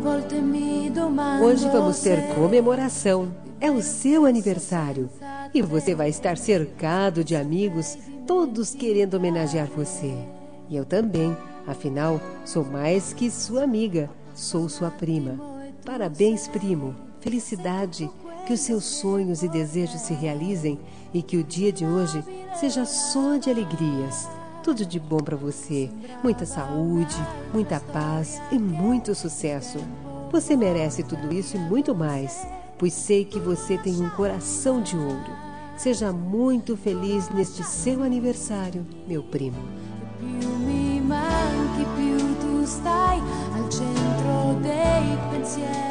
Hoje vamos ter comemoração. É o seu aniversário. E você vai estar cercado de amigos, todos querendo homenagear você. E eu também. Afinal, sou mais que sua amiga. Sou sua prima. Parabéns, primo. Felicidade. Que os seus sonhos e desejos se realizem e que o dia de hoje seja só de alegrias. Tudo de bom para você. Muita saúde, muita paz e muito sucesso. Você merece tudo isso e muito mais, pois sei que você tem um coração de ouro. Seja muito feliz neste seu aniversário, meu primo. Più mi manchi, più tu stai al centro dei pensieri.